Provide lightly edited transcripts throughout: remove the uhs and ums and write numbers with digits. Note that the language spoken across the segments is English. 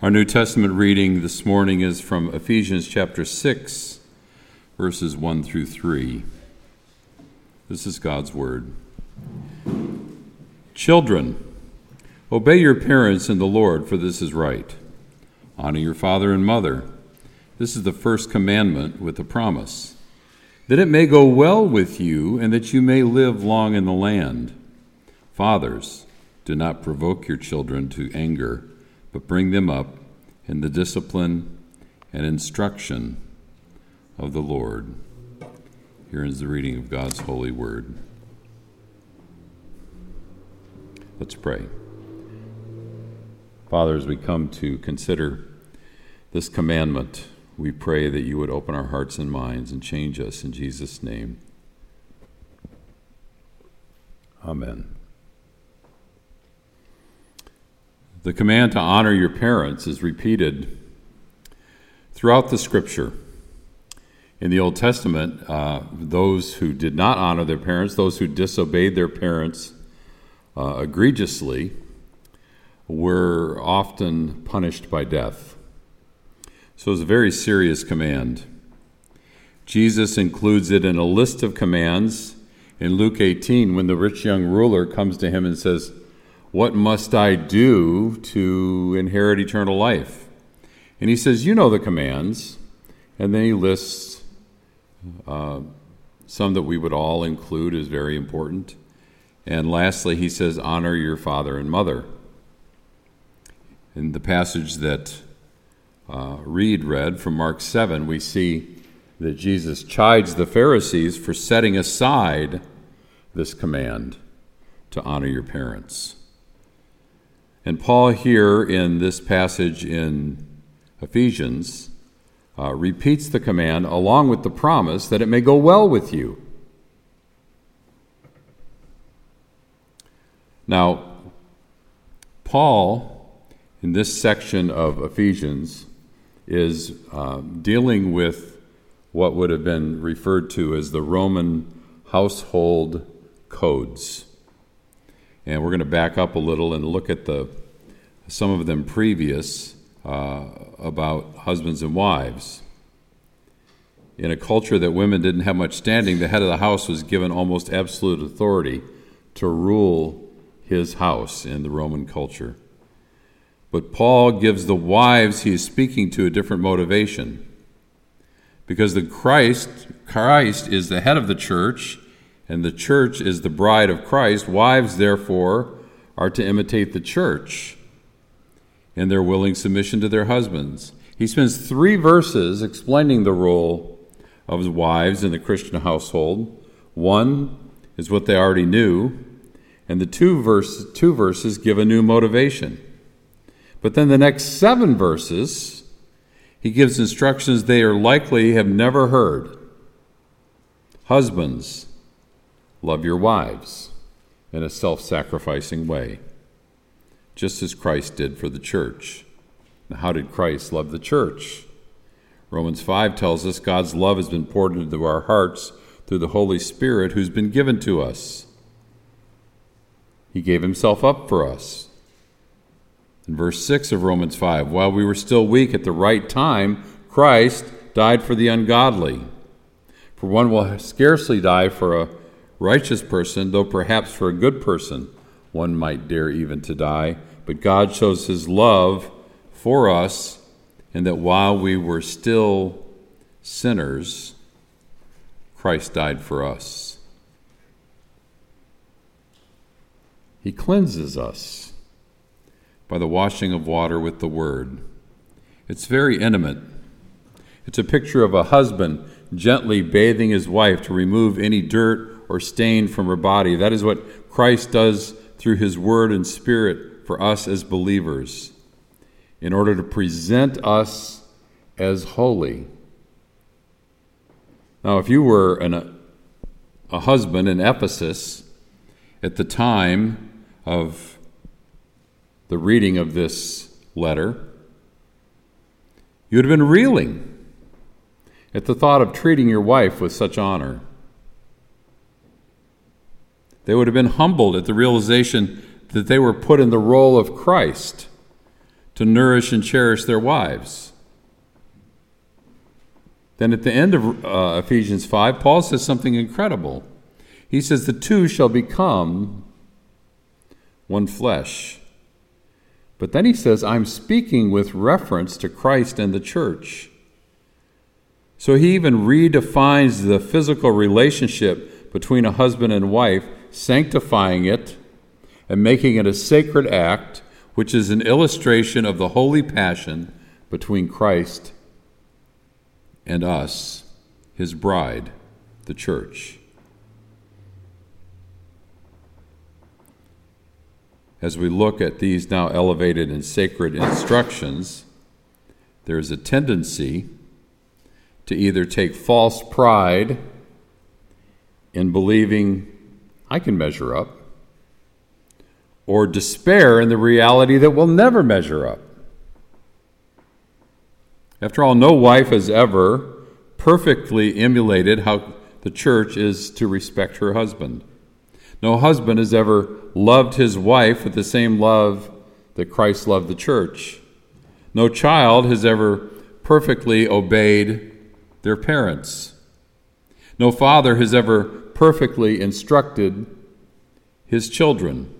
Our New Testament reading this morning is from Ephesians chapter 6, verses 1 through 3. This is God's word. Children, obey your parents in the Lord, for this is right. Honor your father and mother. This is the first commandment with a promise, that it may go well with you and that you may live long in the land. Fathers, do not provoke your children to anger, but bring them up in the discipline and instruction of the Lord. Here is the reading of God's holy word. Let's pray. Father, as we come to consider this commandment, we pray that you would open our hearts and minds and change us in Jesus' name. Amen. The command to honor your parents is repeated throughout the Scripture. In the Old Testament, those who did not honor their parents, those who disobeyed their parents egregiously, were often punished by death. So it's a very serious command. Jesus includes it in a list of commands in Luke 18 when the rich young ruler comes to him and says, "What must I do to inherit eternal life?" And he says, "You know the commands." And then he lists some that we would all include as very important. And lastly, he says, honor your father and mother. In the passage that Reed read from Mark 7, we see that Jesus chides the Pharisees for setting aside this command to honor your parents. And Paul here in this passage in Ephesians repeats the command along with the promise that it may go well with you. Now, Paul, in this section of Ephesians, is dealing with what would have been referred to as the Roman household codes. And we're going to back up a little and look at some of them previous about husbands and wives. In a culture that women didn't have much standing, the head of the house was given almost absolute authority to rule his house in the Roman culture. But Paul gives the wives he is speaking to a different motivation. Because Christ is the head of the church, and the church is the bride of Christ, wives, therefore, are to imitate the church in their willing submission to their husbands. He spends 3 verses explaining the role of wives in the Christian household. 1 is what they already knew, and the two verses give a new motivation. But then the next 7 verses, he gives instructions they are likely have never heard. Husbands, love your wives in a self-sacrificing way, just as Christ did for the church. Now, how did Christ love the church? Romans 5 tells us God's love has been poured into our hearts through the Holy Spirit who's been given to us. He gave himself up for us. In verse 6 of Romans 5, while we were still weak at the right time, Christ died for the ungodly. For one will scarcely die for a righteous person, though perhaps for a good person one might dare even to die. But God shows his love for us in that while we were still sinners, Christ died for us. He cleanses us by the washing of water with the word. It's very intimate. It's a picture of a husband gently bathing his wife to remove any dirt or stain from her body. That is what Christ does through his word and spirit for us as believers, in order to present us as holy. Now, if you were a husband in Ephesus at the time of the reading of this letter, you would have been reeling at the thought of treating your wife with such honor. They would have been humbled at the realization that they were put in the role of Christ to nourish and cherish their wives. Then at the end of Ephesians 5, Paul says something incredible. He says, the two shall become one flesh. But then he says, I'm speaking with reference to Christ and the church. So he even redefines the physical relationship between a husband and wife, sanctifying it and making it a sacred act, which is an illustration of the holy passion between Christ and us, his bride, the church. As we look at these now elevated and sacred instructions, there is a tendency to either take false pride in believing I can measure up, or despair in the reality that we'll never measure up. After all, no wife has ever perfectly emulated how the church is to respect her husband. No husband has ever loved his wife with the same love that Christ loved the church. No child has ever perfectly obeyed their parents. No father has ever perfectly instructed his children,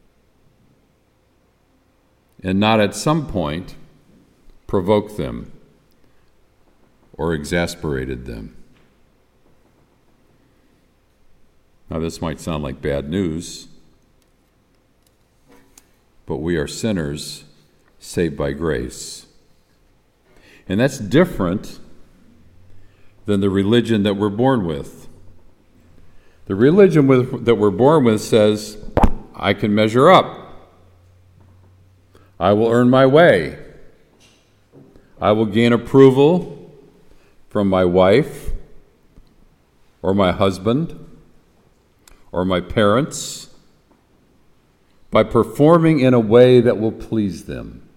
and not at some point provoked them or exasperated them. Now, this might sound like bad news, but we are sinners saved by grace. And that's different than the religion that we're born with. The religion that we're born with says, I can measure up. I will earn my way. I will gain approval from my wife or my husband or my parents by performing in a way that will please them.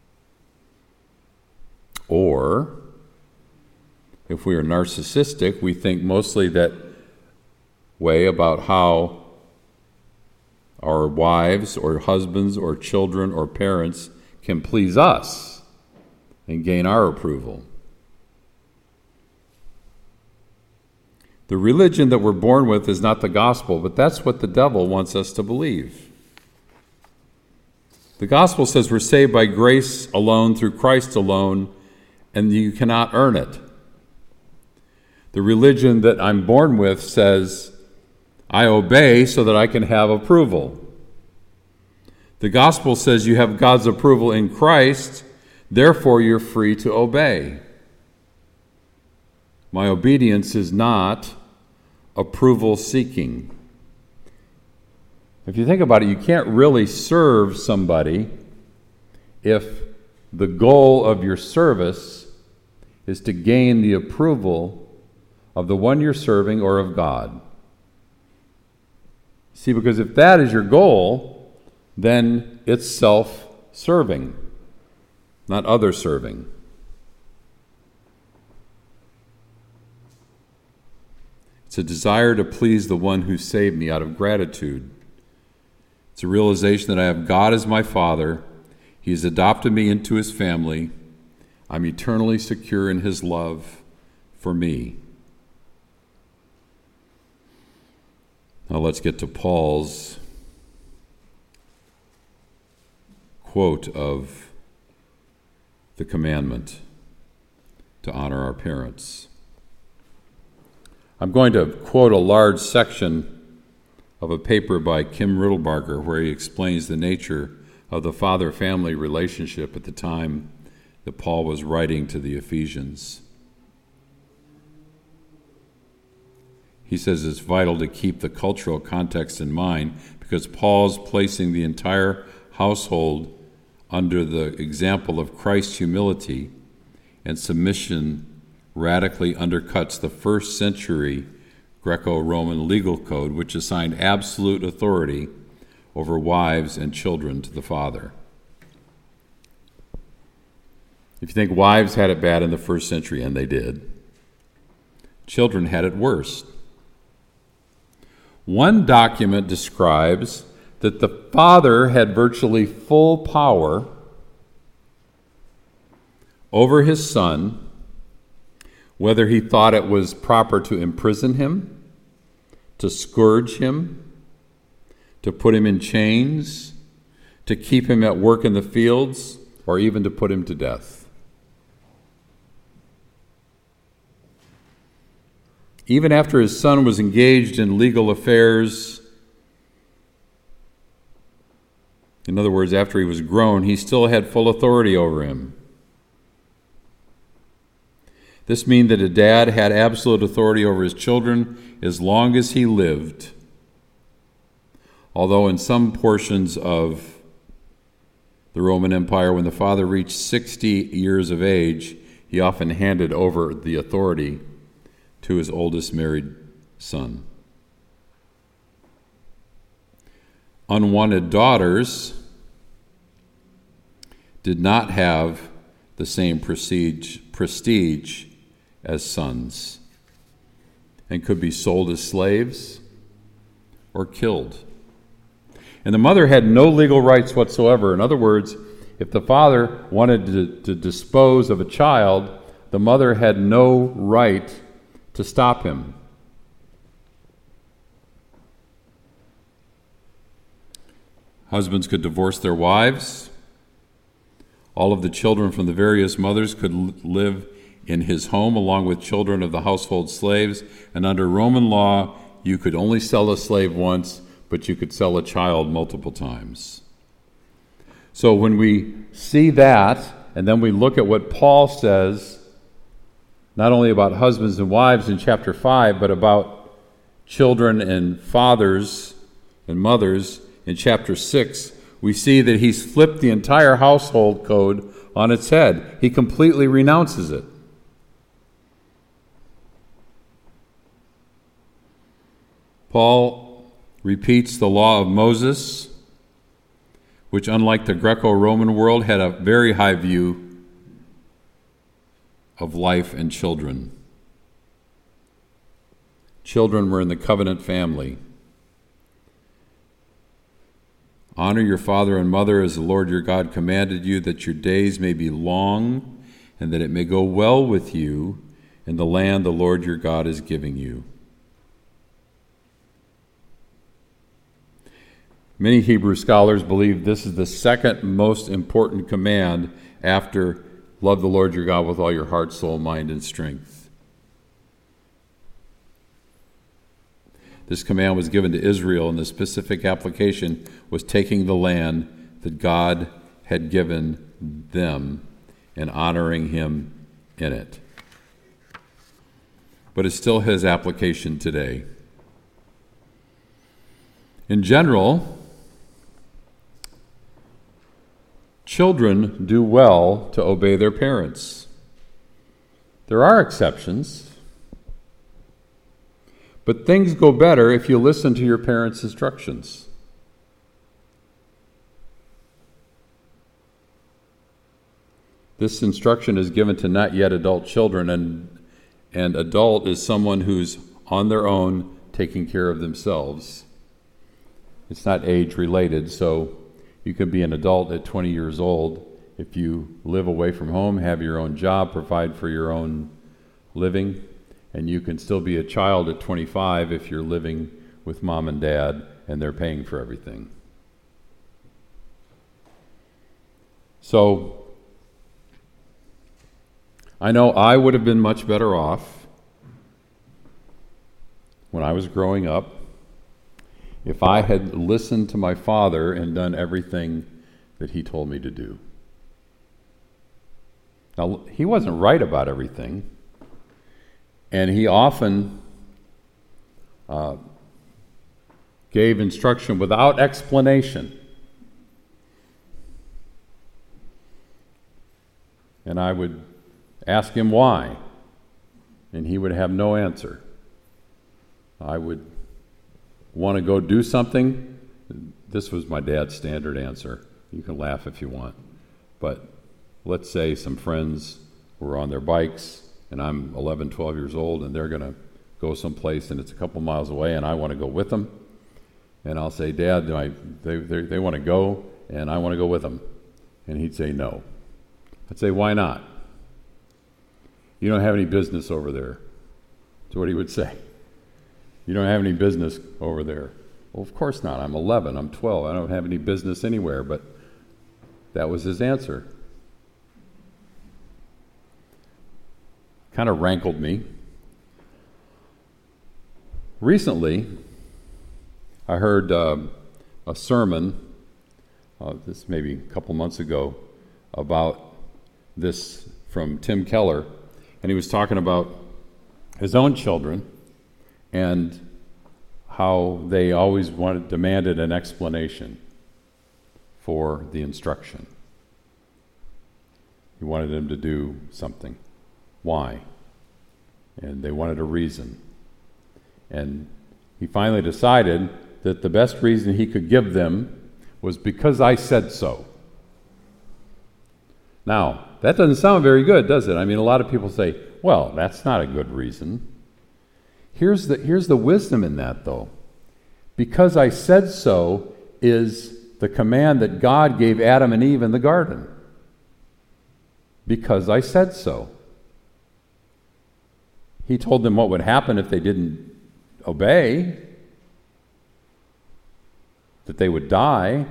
Or, if we are narcissistic, we think mostly that way about how our wives or husbands or children or parents can please us and gain our approval. The religion that we're born with is not the gospel, but that's what the devil wants us to believe. The gospel says we're saved by grace alone, through Christ alone, and you cannot earn it. The religion that I'm born with says I obey so that I can have approval. The gospel says you have God's approval in Christ, therefore you're free to obey. My obedience is not approval seeking. If you think about it, you can't really serve somebody if the goal of your service is to gain the approval of the one you're serving or of God. See, because if that is your goal, then it's self-serving, not other-serving. It's a desire to please the one who saved me out of gratitude. It's a realization that I have God as my Father. He has adopted me into his family. I'm eternally secure in his love for me. Now let's get to Paul's quote of the commandment to honor our parents. I'm going to quote a large section of a paper by Kim Riddlebarger where he explains the nature of the father-family relationship at the time that Paul was writing to the Ephesians. He says it's vital to keep the cultural context in mind because Paul's placing the entire household under the example of Christ's humility and submission radically undercuts the first century Greco-Roman legal code, which assigned absolute authority over wives and children to the father. If you think wives had it bad in the first century, and they did, children had it worse. One document describes that the father had virtually full power over his son, whether he thought it was proper to imprison him, to scourge him, to put him in chains, to keep him at work in the fields, or even to put him to death. Even after his son was engaged in legal affairs, in other words, after he was grown, he still had full authority over him. This meant that a dad had absolute authority over his children as long as he lived, although in some portions of the Roman Empire, when the father reached 60 years of age, he often handed over the authority to his oldest married son. Unwanted daughters did not have the same prestige as sons and could be sold as slaves or killed. And the mother had no legal rights whatsoever. In other words, if the father wanted to dispose of a child, the mother had no right to stop him. Husbands could divorce their wives. All of the children from the various mothers could live in his home along with children of the household slaves. And under Roman law, you could only sell a slave once, but you could sell a child multiple times. So when we see that, and then we look at what Paul says, not only about husbands and wives in chapter 5, but about children and fathers and mothers in chapter 6, we see that he's flipped the entire household code on its head. He completely renounces it. Paul repeats the law of Moses, which, unlike the Greco-Roman world, had a very high view of life and children. Children were in the covenant family. Honor your father and mother as the Lord your God commanded you, that your days may be long and that it may go well with you in the land the Lord your God is giving you. Many Hebrew scholars believe this is the second most important command after love the Lord your God with all your heart, soul, mind, and strength. This command was given to Israel, and the specific application was taking the land that God had given them and honoring him in it. But it still has application today. In general, children do well to obey their parents. There are exceptions, but things go better if you listen to your parents' instructions. This instruction is given to not yet adult children, and adult is someone who's on their own taking care of themselves. It's not age related, so you can be an adult at 20 years old if you live away from home, have your own job, provide for your own living, and you can still be a child at 25 if you're living with mom and dad and they're paying for everything. So, I know I would have been much better off when I was growing up if I had listened to my father and done everything that he told me to do. Now, he wasn't right about everything, and he often gave instruction without explanation. And I would ask him why, and he would have no answer. I would want to go do something. This was my dad's standard answer. You can laugh if you want. But let's say some friends were on their bikes, and I'm 11, 12 years old, and they're going to go someplace, and it's a couple miles away, and I want to go with them. And I'll say, Dad, they want to go, and I want to go with them. And he'd say, no. I'd say, why not? You don't have any business over there. That's what he would say. You don't have any business over there. Well, of course not. I'm 11. I'm 12. I don't have any business anywhere. But that was his answer. Kind of rankled me. Recently, I heard a sermon, this maybe a couple months ago, about this from Tim Keller, and he was talking about his own children and how they always demanded an explanation for the instruction. He wanted them to do something. Why? And they wanted a reason. And he finally decided that the best reason he could give them was because I said so. Now, that doesn't sound very good, does it? I mean, a lot of people say, well, that's not a good reason. Here's the wisdom in that, though. Because I said so is the command that God gave Adam and Eve in the garden. Because I said so. He told them what would happen if they didn't obey, that they would die.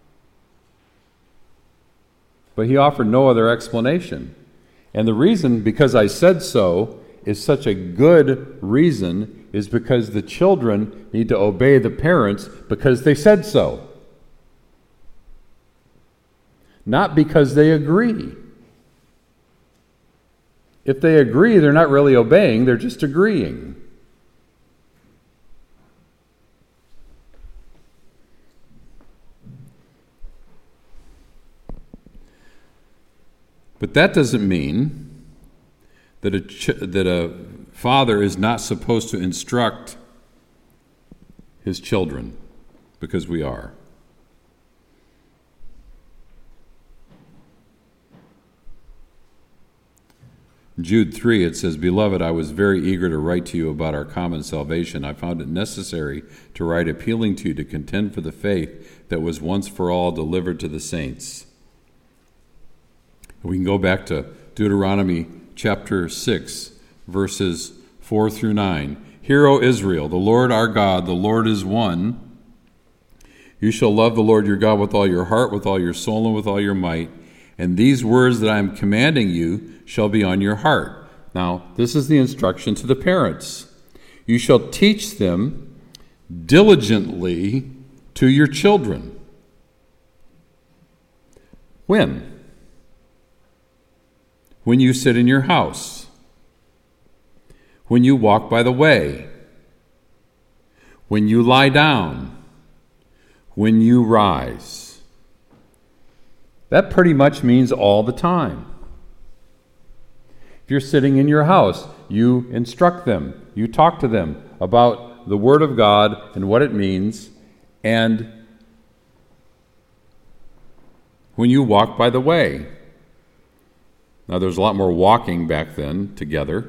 But he offered no other explanation. And the reason, because I said so, is such a good reason, is because the children need to obey the parents because they said so. Not because they agree. If they agree, they're not really obeying, they're just agreeing. But that doesn't mean that a father is not supposed to instruct his children, because we are. Jude 3, it says, "Beloved, I was very eager to write to you about our common salvation. I found it necessary to write appealing to you to contend for the faith that was once for all delivered to the saints." We can go back to Deuteronomy chapter 6, verses 4 through 9. "Hear, O Israel, the Lord our God, the Lord is one. You shall love the Lord your God with all your heart, with all your soul, and with all your might. And these words that I am commanding you shall be on your heart." Now, this is the instruction to the parents. "You shall teach them diligently to your children." When? When you sit in your house, when you walk by the way, when you lie down, when you rise. That pretty much means all the time. If you're sitting in your house, you instruct them, you talk to them about the Word of God and what it means, and when you walk by the way. Now, there's a lot more walking back then together.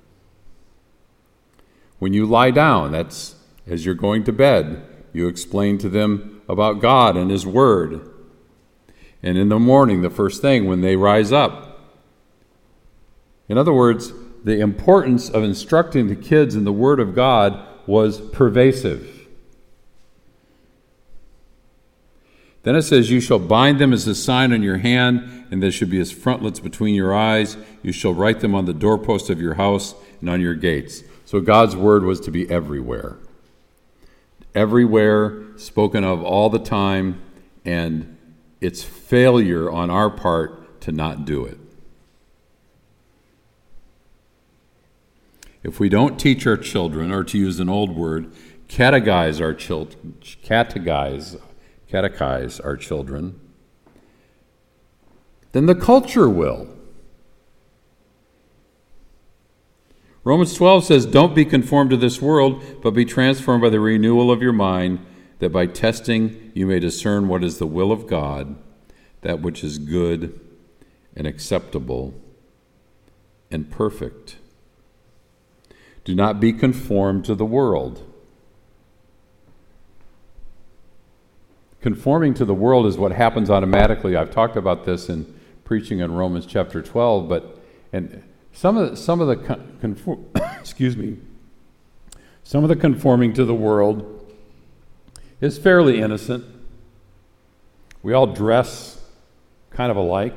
When you lie down, that's as you're going to bed, you explain to them about God and His Word. And in the morning, the first thing, when they rise up. In other words, the importance of instructing the kids in the Word of God was pervasive. Then it says, "You shall bind them as a sign on your hand, and they should be as frontlets between your eyes. You shall write them on the doorpost of your house and on your gates." So God's word was to be everywhere. Everywhere, spoken of all the time, and it's failure on our part to not do it. If we don't teach our children, or to use an old word, catechize our children, then the culture will. Romans 12 says, "Don't be conformed to this world, but be transformed by the renewal of your mind, that by testing you may discern what is the will of God, that which is good and acceptable and perfect." Do not be conformed to the world. Conforming to the world is what happens automatically. I've talked about this in preaching in Romans chapter 12, and Some of the excuse me. Some of the conforming to the world is fairly innocent. We all dress kind of alike.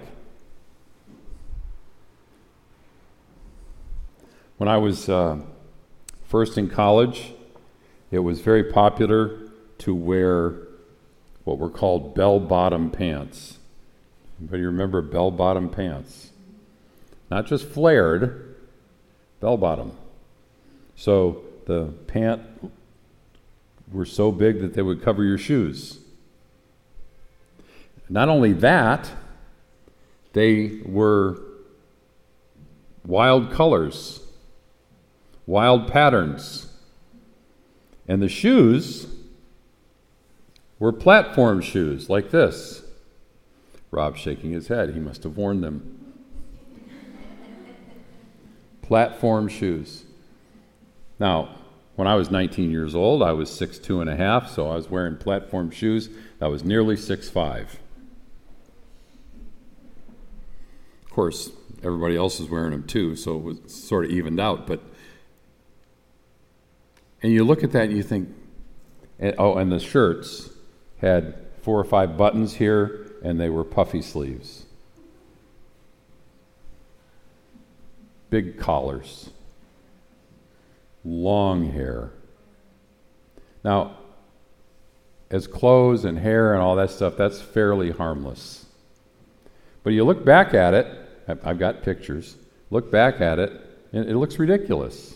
When I was first in college, it was very popular to wear what were called bell-bottom pants. Anybody remember bell-bottom pants? Not just flared, bell-bottom. So the pant were so big that they would cover your shoes. Not only that, they were wild colors, wild patterns. And the shoes were platform shoes like this. Rob's shaking his head. He must have worn them. Platform shoes. Now, when I was 19 years old, I was 6'2" and a half, so I was wearing platform shoes. I was nearly 6'5". Of course, everybody else was wearing them too, so it was sort of evened out. And you look at that and you think, and the shirts had 4 or 5 buttons here, and they were puffy sleeves. Big collars. Long hair. Now, as clothes and hair and all that stuff, that's fairly harmless. But you look back at it, I've got pictures, look back at it, and it looks ridiculous.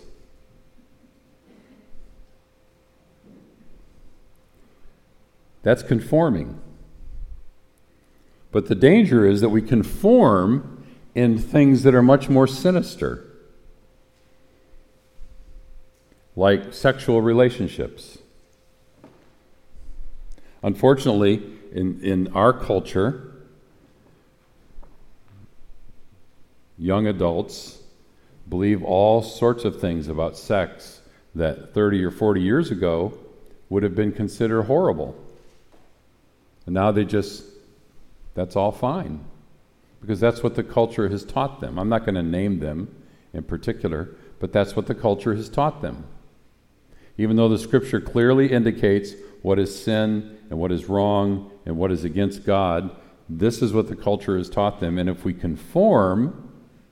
That's conforming. But the danger is that we conform in things that are much more sinister, like sexual relationships. Unfortunately, in our culture, young adults believe all sorts of things about sex that 30 or 40 years ago would have been considered horrible. And now that's all fine, because that's what the culture has taught them. I'm not going to name them in particular, but that's what the culture has taught them. Even though the Scripture clearly indicates what is sin and what is wrong and what is against God, this is what the culture has taught them. And if we conform,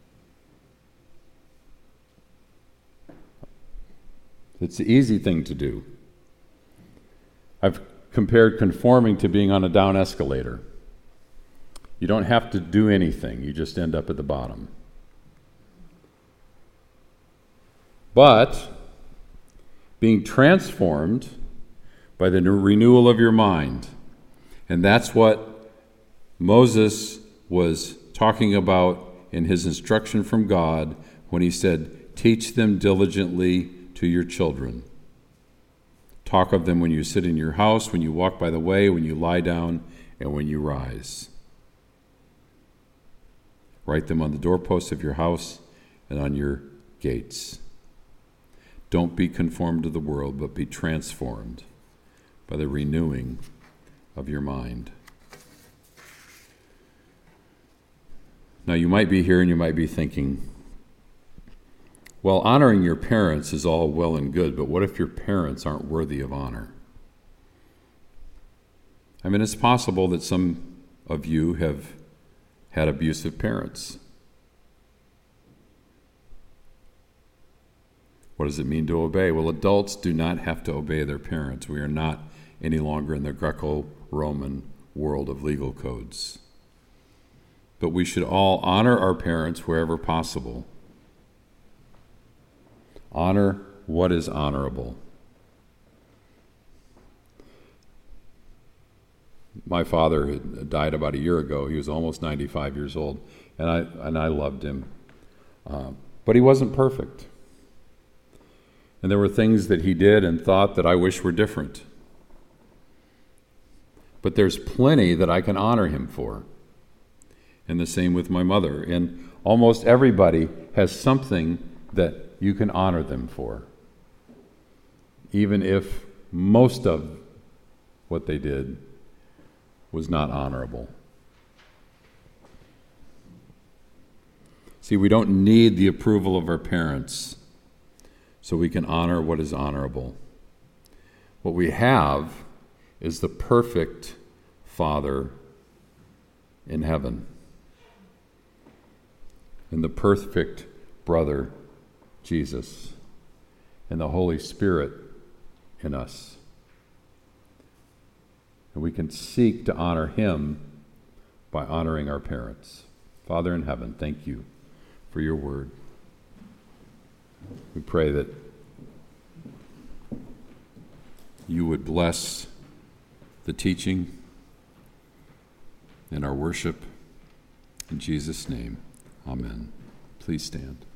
it's the easy thing to do. I've compared conforming to being on a down escalator. You don't have to do anything, you just end up at the bottom. But being transformed by the renewal of your mind. And that's what Moses was talking about in his instruction from God when he said, "Teach them diligently to your children. Talk of them when you sit in your house, when you walk by the way, when you lie down, and when you rise. Write them on the doorposts of your house and on your gates. Don't be conformed to the world, but be transformed by the renewing of your mind." Now, you might be here and you might be thinking, well, honoring your parents is all well and good, but what if your parents aren't worthy of honor? I mean, it's possible that some of you have had abusive parents. What does it mean to obey? Well, adults do not have to obey their parents. We are not any longer in the Greco-Roman world of legal codes. But we should all honor our parents wherever possible. Honor what is honorable. My father had died about a year ago. He was almost 95 years old, and I loved him. But he wasn't perfect. And there were things that he did and thought that I wish were different. But there's plenty that I can honor him for. And the same with my mother. And almost everybody has something that you can honor them for, even if most of what they did was not honorable. See, we don't need the approval of our parents so we can honor what is honorable. What we have is the perfect Father in heaven and the perfect brother, Jesus, and the Holy Spirit in us. And we can seek to honor him by honoring our parents. Father in heaven, thank you for your word. We pray that you would bless the teaching and our worship. In Jesus' name, amen. Please stand.